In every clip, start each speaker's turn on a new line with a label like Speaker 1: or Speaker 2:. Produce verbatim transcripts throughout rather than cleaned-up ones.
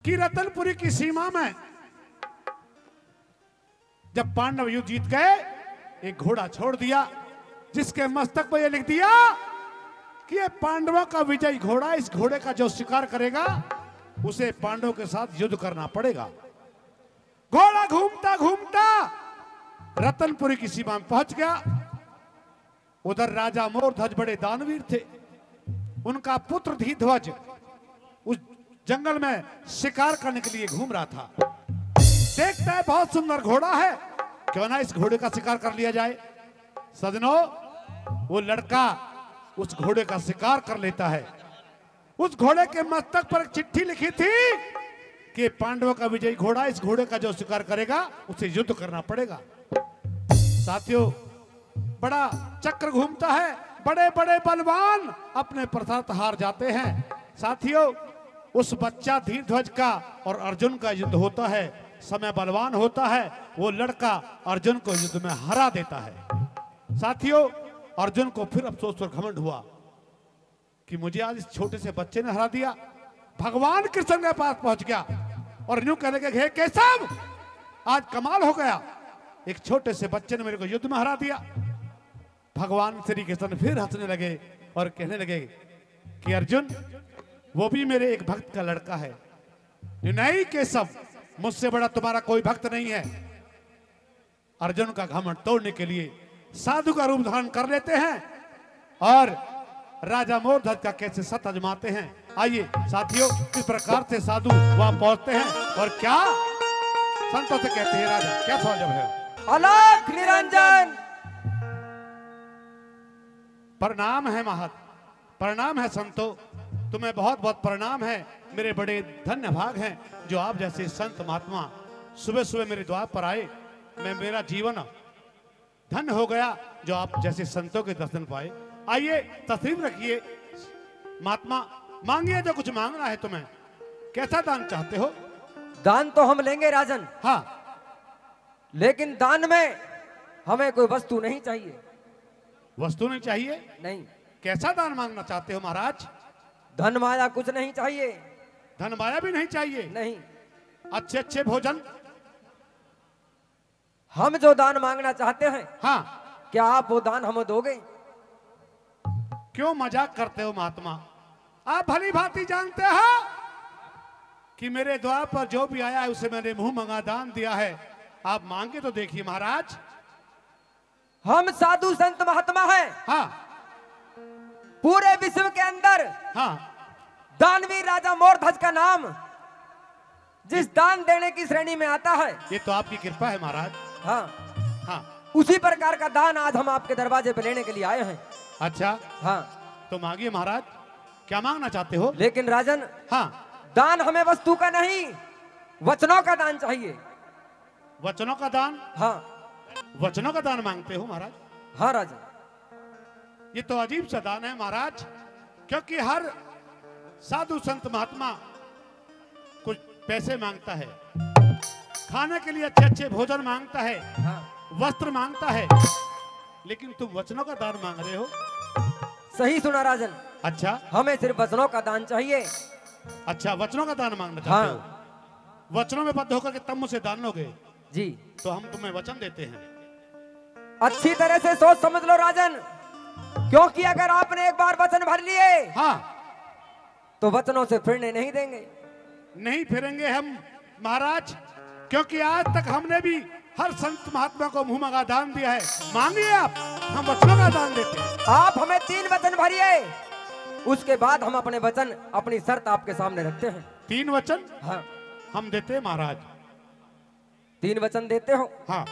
Speaker 1: कि रतनपुरी की सीमा में जब पांडव युद्ध जीत गए, एक घोड़ा छोड़ दिया जिसके मस्तक पर यह लिख दिया कि ये पांडवों का विजयी घोड़ा, इस घोड़े का जो शिकार करेगा उसे पांडवों के साथ युद्ध करना पड़ेगा। घोड़ा घूमता घूमता रतनपुरी की सीमा में पहुंच गया। उधर राजा मोरध्वज बड़े दानवीर थे, उनका पुत्र धीध्वज उस जंगल में शिकार करने के लिए घूम रहा था। देखता है बहुत सुंदर घोड़ा है, क्यों ना इस घोड़े का शिकार कर लिया जाए। सजनों, वो लड़का उस घोड़े का शिकार कर लेता है। उस घोड़े के मस्तक पर एक चिट्ठी लिखी थी कि पांडवों का विजयी घोड़ा, इस घोड़े का जो शिकार करेगा उसे युद्ध करना पड़ेगा। साथियों, बड़ा चक्र घूमता है, बड़े बड़े बलवान अपने प्रसाद हार जाते हैं। साथियों, उस बच्चा धीरध्वज का और अर्जुन का युद्ध होता है। समय बलवान होता है, वो लड़का अर्जुन को युद्ध में हरा देता है। साथियों, अर्जुन को फिर अफसोस और घमंड हुआ कि मुझे आज इस छोटे से बच्चे ने हरा दिया। भगवान कृष्ण के पास पहुंच गया और यूं कहने लगे, हे केशव, आज कमाल हो गया, एक छोटे से बच्चे ने मेरे को युद्ध में हरा दिया। भगवान श्री कृष्ण फिर हंसने लगे और कहने लगे कि अर्जुन, वो भी मेरे एक भक्त का लड़का है। नहीं केशव, मुझसे बड़ा तुम्हारा कोई भक्त नहीं है। अर्जुन का घमंड तोड़ने के लिए साधु का रूप धारण कर लेते हैं और राजा मोरध्वज का कैसे सत आजमाते हैं। आइए साथियों, किस प्रकार से साधु वहां पहुंचते हैं और क्या संतों से कहते हैं, राजा क्या स्वागत है।
Speaker 2: अलख निरंजन,
Speaker 1: प्रणाम है महत, प्रणाम है संतो, तुम्हें बहुत बहुत प्रणाम है। मेरे बड़े धन्य भाग हैं जो आप जैसे संत महात्मा सुबह सुबह मेरे द्वार पर आए। मैं मेरा जीवन धन्य हो गया जो आप जैसे संतों के दर्शन पाए। आइए तस्लीम रखिए। महात्मा, मांगिए जो कुछ मांगना है तुम्हें। कैसा दान चाहते हो?
Speaker 2: दान तो हम लेंगे राजन,
Speaker 1: हाँ,
Speaker 2: लेकिन दान में हमें कोई वस्तु नहीं चाहिए।
Speaker 1: वस्तु नहीं चाहिए?
Speaker 2: नहीं।
Speaker 1: कैसा दान मांगना चाहते हो महाराज?
Speaker 2: धन माया कुछ नहीं चाहिए।
Speaker 1: धन माया भी नहीं चाहिए?
Speaker 2: नहीं।
Speaker 1: अच्छे अच्छे भोजन?
Speaker 2: हम जो दान मांगना चाहते हैं,
Speaker 1: हाँ,
Speaker 2: क्या आप वो दान हमें दोगे?
Speaker 1: क्यों मजाक करते हो महात्मा? आप भली भांति जानते हो कि मेरे द्वार पर जो भी आया है उसे मैंने मुंह मंगा दान दिया है। आप मांगे तो देखिए महाराज।
Speaker 2: हम साधु संत महात्मा हैं।
Speaker 1: हाँ
Speaker 2: पूरे विश्व के अंदर
Speaker 1: हाँ,
Speaker 2: दानवीर राजा मोरध्वज का नाम जिस दान देने की श्रेणी में आता है,
Speaker 1: ये तो आपकी कृपा है महाराज।
Speaker 2: हाँ
Speaker 1: हाँ,
Speaker 2: उसी प्रकार का दान आज हम आपके दरवाजे पे लेने के लिए आए हैं।
Speaker 1: अच्छा,
Speaker 2: हाँ
Speaker 1: तो मांगिए महाराज, क्या मांगना चाहते हो?
Speaker 2: लेकिन राजन,
Speaker 1: हाँ,
Speaker 2: दान हमें वस्तु का नहीं, वचनों का दान चाहिए।
Speaker 1: वचनों का दान?
Speaker 2: हाँ।
Speaker 1: वचनों का दान मांगते हो महाराज?
Speaker 2: हाँ राजन।
Speaker 1: ये तो अजीब सा दान है महाराज, क्योंकि हर साधु संत महात्मा कुछ पैसे मांगता है, खाने के लिए अच्छे अच्छे भोजन मांगता है,
Speaker 2: हाँ।
Speaker 1: वस्त्र मांगता है, लेकिन तुम वचनों का दान मांग रहे हो।
Speaker 2: सही सुना राजन।
Speaker 1: अच्छा,
Speaker 2: हमें सिर्फ वचनों का दान चाहिए।
Speaker 1: अच्छा, वचनों का दान मांगना चाहते
Speaker 2: हाँ।
Speaker 1: हो? वचनों में बद्ध होकर के तब मुझसे दान लोगे?
Speaker 2: जी।
Speaker 1: तो हम तुम्हें वचन देते हैं।
Speaker 2: अच्छी तरह से सोच समझ लो राजन, क्योंकि अगर आपने एक बार वचन भर लिए,
Speaker 1: हाँ,
Speaker 2: तो वचनों से फिरने नहीं देंगे।
Speaker 1: नहीं फिरेंगे हम महाराज, क्योंकि आज तक हमने भी हर संत महात्मा को मुंह मंगा दान दिया है। मांगिए आप, हम वचनों का दान देते हैं।
Speaker 2: आप हमें तीन वचन भरिए, उसके बाद हम अपने वचन, अपनी शर्त आपके सामने रखते हैं।
Speaker 1: तीन वचन?
Speaker 2: हाँ।
Speaker 1: हम देते हैं महाराज।
Speaker 2: तीन वचन देते हो?
Speaker 1: हाँ।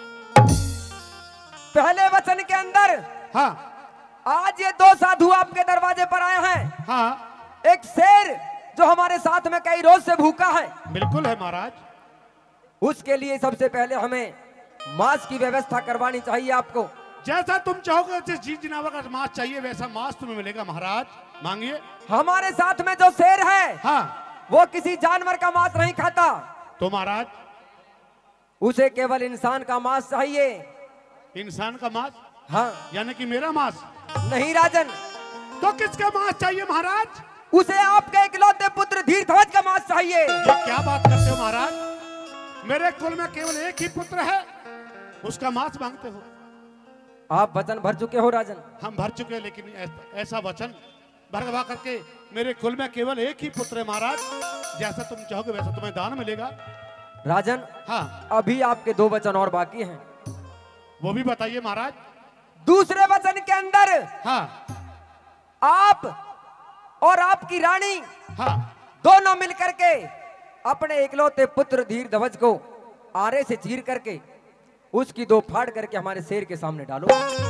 Speaker 2: पहले वचन के अंदर,
Speaker 1: हाँ।
Speaker 2: आज ये दो साधु आपके दरवाजे पर आए हैं।
Speaker 1: हाँ।
Speaker 2: एक शेर जो हमारे साथ में कई रोज से भूखा है।
Speaker 1: बिल्कुल है महाराज।
Speaker 2: उसके लिए सबसे पहले हमें मांस की व्यवस्था करवानी चाहिए आपको।
Speaker 1: जैसा तुम चाहोगे, जिस जीव जनावर का मांस चाहिए वैसा मांस तुम्हें मिलेगा महाराज। मांगिए।
Speaker 2: हमारे साथ में जो शेर है,
Speaker 1: हाँ,
Speaker 2: वो किसी जानवर का मांस नहीं खाता।
Speaker 1: तो महाराज
Speaker 2: उसे केवल इंसान का मांस चाहिए।
Speaker 1: इंसान का मांस?
Speaker 2: हाँ।
Speaker 1: यानी कि मेरा मांस?
Speaker 2: नहीं राजन।
Speaker 1: तो किसका मांस चाहिए महाराज?
Speaker 2: उसे आपके इकलौते पुत्र धीरध्वज का मांस चाहिए।
Speaker 1: ये क्या बात करते हो महाराज? मेरे कुल में केवल एक ही पुत्र है, उसका मांस मांगते हो?
Speaker 2: आप वचन भर चुके हो राजन।
Speaker 1: हम भर चुके हैं, लेकिन ऐसा वचन भरवा करके मेरे कुल में केवल एक ही पुत्र है महाराज। जैसा तुम चाहोगे वैसा तुम्हें दान मिलेगा।
Speaker 2: राजन,
Speaker 1: हाँ,
Speaker 2: अभी आपके दो वचन और बाकी हैं।
Speaker 1: वो भी बताइए महाराज।
Speaker 2: दूसरे वचन के अंदर
Speaker 1: हाँ
Speaker 2: आप और आपकी रानी
Speaker 1: हाँ
Speaker 2: दोनों मिलकर के अपने इकलौते पुत्र धीरध्वज को आरे से चीर करके उसकी दो फाड़ करके हमारे शेर के सामने डालो।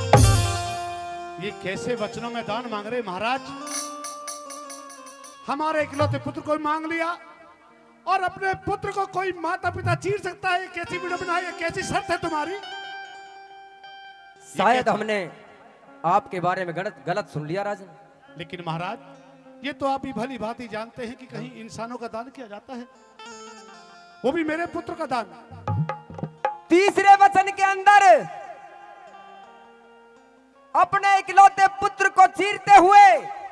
Speaker 1: ये कैसे वचनों में दान मांग रहे महाराज? हमारे इकलौते पुत्र को मांग लिया और अपने पुत्र को कोई माता पिता चीर सकता है? कैसी वीडियो बनाई है? कैसी शर्त है तुम्हारी?
Speaker 2: शायद हमने आपके बारे में गलत गलत सुन लिया राजन।
Speaker 1: लेकिन महाराज, ये तो आप ही भली भांति जानते हैं कि कहीं इंसानों का दान किया जाता है, वो भी मेरे पुत्र का दान।
Speaker 2: तीसरे वचन के अंदर अपने इकलौते पुत्र को चीरते हुए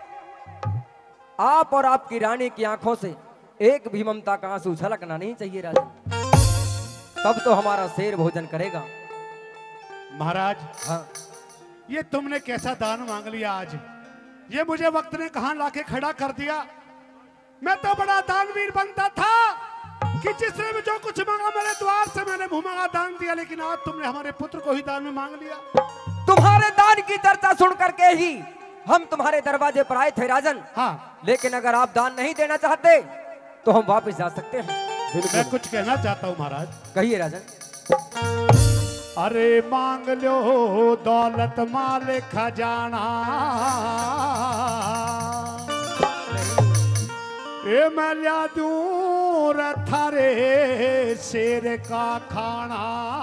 Speaker 2: आप और आपकी रानी की आंखों से एक भी ममता का आंसू झलकना नहीं चाहिए राजन, तब तो हमारा शेर भोजन करेगा।
Speaker 1: महाराज,
Speaker 2: हाँ,
Speaker 1: ये तुमने कैसा दान मांग लिया आज? ये मुझे वक्त ने कहां लाके खड़ा कर दिया। मैं तो बड़ा दानवीर बनता था कि जिसने भी जो कुछ मांगा मेरे द्वार से मैंने मुंह मांगा दान दिया, लेकिन आज तुमने हमारे पुत्र को ही दान में मांग लिया।
Speaker 2: तुम्हारे दान की चर्चा सुन करके ही हम तुम्हारे दरवाजे पर आए थे राजन।
Speaker 1: हाँ,
Speaker 2: लेकिन अगर आप दान नहीं देना चाहते तो हम वापस जा सकते हैं।
Speaker 1: मैं कुछ कहना चाहता हूँ महाराज।
Speaker 2: कहिए राजन।
Speaker 1: अरे मांग लो दौलत माल खजाना, ए मैं ला दूं थारे शेर का खाना।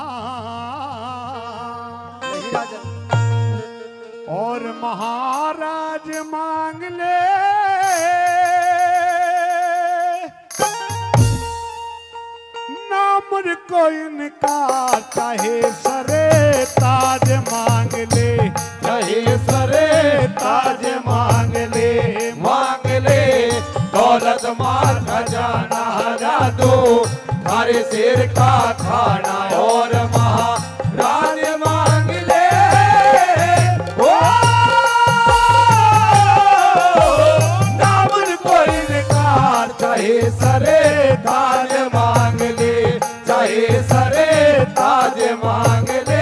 Speaker 2: नहीं राजन।
Speaker 1: और महाराज मांग ले नाम को इनका, चाहे सरे ताज मांग ले, चाहे सरे ताज मांग ले,
Speaker 3: मांग ले दौलत माल खजाना, हरा दो थारे शेर का खाना। और महाराज मांग ले ओ नाम को इनकार, चाहे सरे ताज मांग ले, चाहे सरे ताज मांग ले।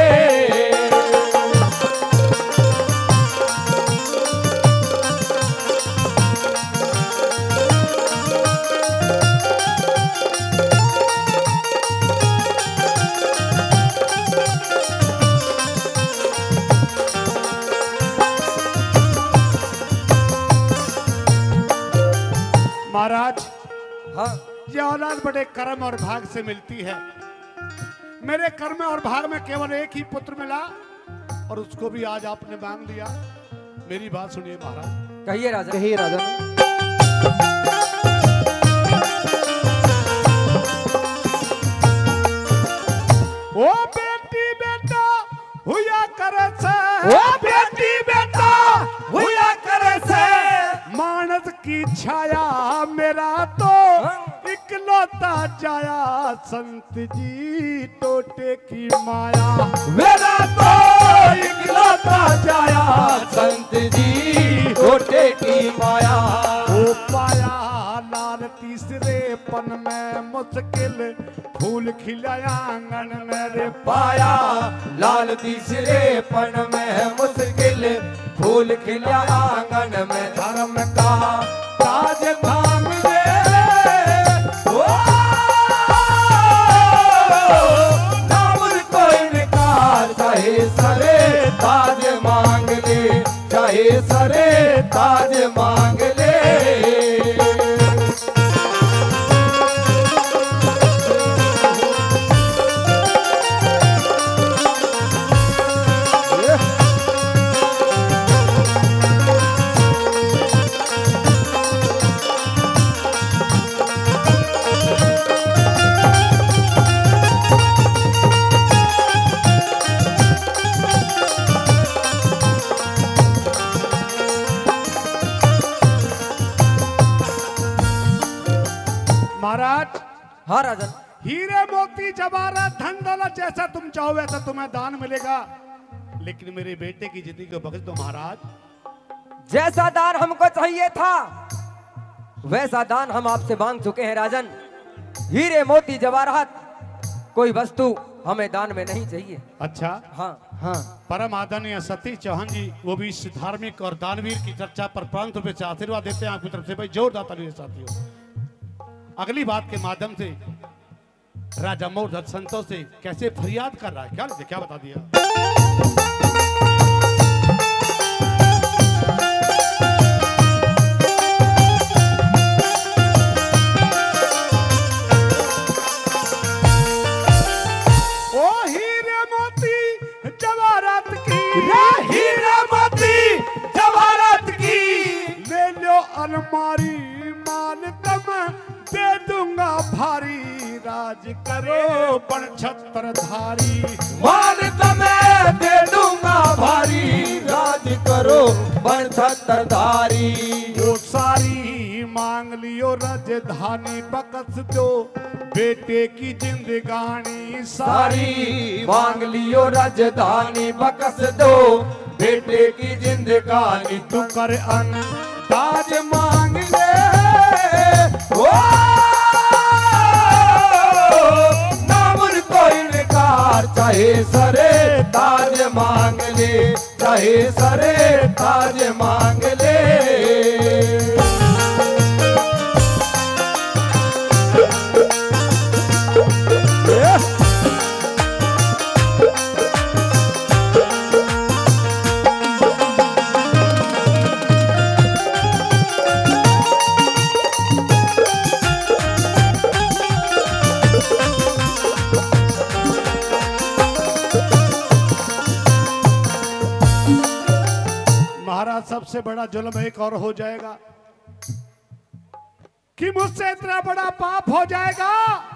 Speaker 1: महाराज,
Speaker 2: हाँ,
Speaker 1: ये औलाद बड़े कर्म और भाग से मिलती है। मेरे कर्म और भाग में केवल एक ही पुत्र मिला और उसको भी आज आपने मांग लिया। मेरी बात सुनिए महाराज।
Speaker 2: कहिए राजन।
Speaker 3: कहिए राजन।
Speaker 1: ओ बेटी बेटा हुआ करे से,
Speaker 3: ओ बेटी बेटा हुआ करे से,
Speaker 1: मानस की छाया मेरा तो इकलौता जाया, संत जी टोटे की माया,
Speaker 3: मेरा तो इकलौता जाया, संत जी टोटे की माया।
Speaker 1: ओ पाया लाल तीसरे पन में मुश्किल, फूल खिलाया आंगन में रे
Speaker 3: पाया लाल तीसरे पन में मुश्किल, फूल खिला आंगन में।
Speaker 1: धर्म का
Speaker 3: ताज थाम दे ओ नामुर को इनकार, चाहे सरे ताज मांग ले, चाहे सरे ताज मांग ले।
Speaker 2: हाँ राजन।
Speaker 1: हीरे मोती जवाहरात धन दौलत जैसा तुम चाहो वैसा तुम्हें दान मिलेगा, लेकिन मेरे बेटे की जिंदगी को बख्श दो महाराज।
Speaker 2: जैसा दान हमको चाहिए था वैसा दान हम आपसे मांग चुके हैं राजन। हीरे मोती जवाहरात कोई वस्तु हमें दान में नहीं चाहिए।
Speaker 1: अच्छा,
Speaker 2: हाँ हाँ।
Speaker 1: परम आदरणीय सतीश चौहान जी, वो भी इस धार्मिक और दानवीर की चर्चा पर प्रांत रूप से आशीर्वाद देते हैं आपकी तरफ से। भाई जोरदार तालियां साथियों। अगली बात के माध्यम से राजा मोरध्वज संतों से कैसे फरियाद कर रहा है, क्या क्या बता दिया। अलमारी माल तम दे दूंगा भारी, राज करो बन छत्र धारी।
Speaker 3: माल तमे दे दूंगा भारी, राज करो बन छत्र धारी।
Speaker 1: वो सारी मांग लियो राजधानी, बकस दो बेटे की जिंदगानी
Speaker 3: सारी। मांग लियो राजधानी, बकस दो बेटे की जिंदगानी।
Speaker 1: तू कर अन
Speaker 3: ताज मांग ले, ओ नामुन कोई निकार, चाहे सरे ताज मांग ले, चाहे सरे ताज मांग ले।
Speaker 1: सबसे बड़ा जुल्म एक और हो जाएगा कि मुझसे इतना बड़ा पाप हो जाएगा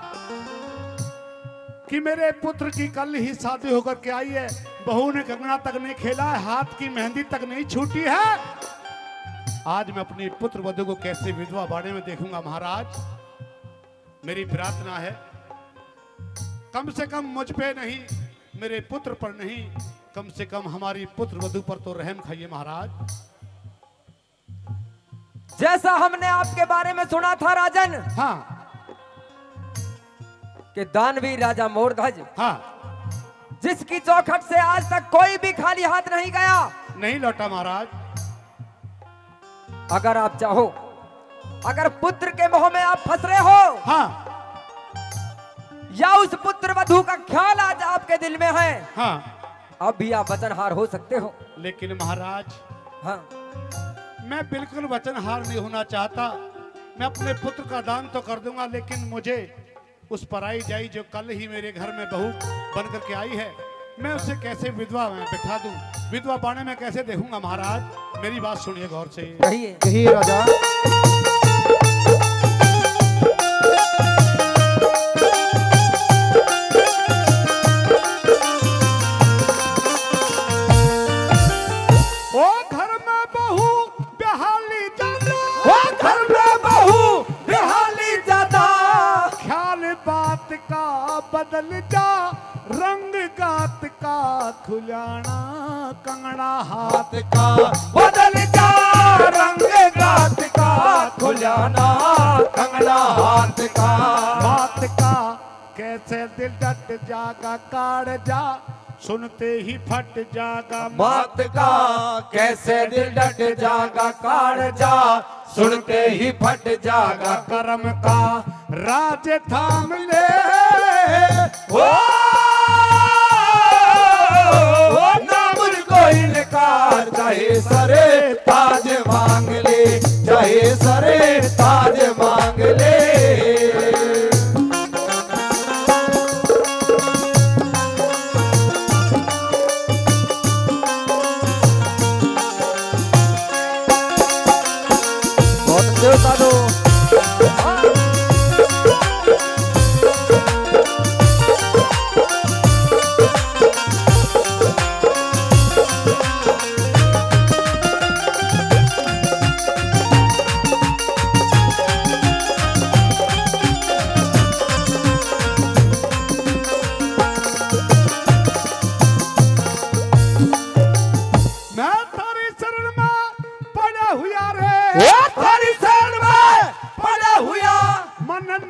Speaker 1: कि मेरे पुत्र की कल ही शादी होकर के आई है, बहू ने कंगना तक नहीं खेला है, हाथ की मेहंदी तक नहीं छूटी है। आज मैं अपनी पुत्र वधू को कैसे विधवा बाड़े में देखूंगा महाराज। मेरी प्रार्थना है कम से कम मुझ पे नहीं, मेरे पुत्र पर नहीं, कम से कम हमारी पुत्र वधू पर तो रहम खाइए महाराज।
Speaker 2: जैसा हमने आपके बारे में सुना था राजन,
Speaker 1: हाँ,
Speaker 2: कि दानवीर राजा मोरध्वज,
Speaker 1: हाँ,
Speaker 2: जिसकी चौखट से आज तक कोई भी खाली हाथ नहीं गया,
Speaker 1: नहीं लौटा महाराज।
Speaker 2: अगर आप चाहो, अगर पुत्र के मोह में आप फंस रहे हो,
Speaker 1: हाँ,
Speaker 2: या उस पुत्र वधू का ख्याल आज आपके दिल में है,
Speaker 1: हाँ,
Speaker 2: अब भी आप वचनहार हो सकते हो।
Speaker 1: लेकिन महाराज,
Speaker 2: हाँ,
Speaker 1: मैं बिल्कुल वचनहार नहीं होना चाहता। मैं अपने पुत्र का दान तो कर दूंगा, लेकिन मुझे उस पराई जाई जो कल ही मेरे घर में बहू बन करके आई है, मैं उसे कैसे विधवा में बिठा दूं, विधवा बाणे में कैसे देखूंगा महाराज। मेरी बात सुनिए गौर से।
Speaker 2: कहिए
Speaker 3: कहिए राजा।
Speaker 1: बदल जा रंग गात का, खुलाना कंगना हाथ
Speaker 3: का बदल जा, रंग गात का खुलाना कंगना हाथ का।
Speaker 1: बात का कैसे दिल डट जागा, काट जा सुनते ही फट जागा।
Speaker 3: बात का कैसे दिल डट जागा, काट जा सुनते ही फट जागा।
Speaker 1: कर्म का राज थाम ले,
Speaker 3: ओ, ओ नामुन कोई निकार, चाहे सरे ताज मांग ले, चाहे सरे ताज मांग ले। बहुत देवता दो।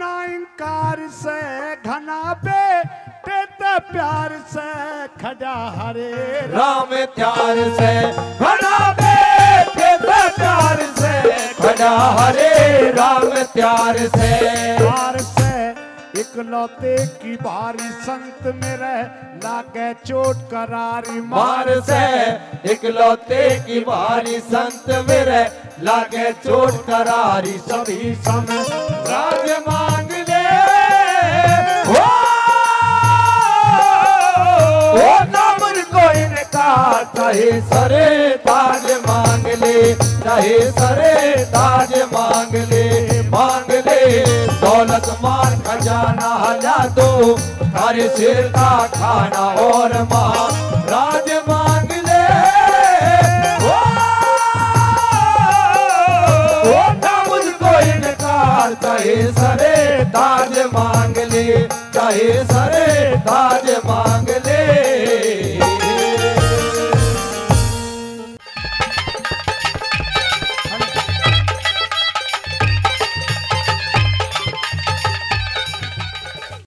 Speaker 1: ना इंकार से घना बेटे ते प्यार से खड़ा हरे
Speaker 3: राम प्यार से खड़ा बेटे ते प्यार से खड़ा हरे राम प्यार से
Speaker 1: प्यार से इकलौते की बारी संत मेरे लागे चोट करारी
Speaker 3: मार से इकलौते की बारी संत मेरे लागे चोट करारी सभी समय राज मांग ले हो ओ नामुर को इनकार चाहे सरे ताज मांग ले चाहे सरे ताज मांग ले मांग ले दौलत मान खजाना हला दो तारे सिर का खाना और मां राज मांग ले ओ ओ नामुर को इनकार चाहे सरे ताज मांग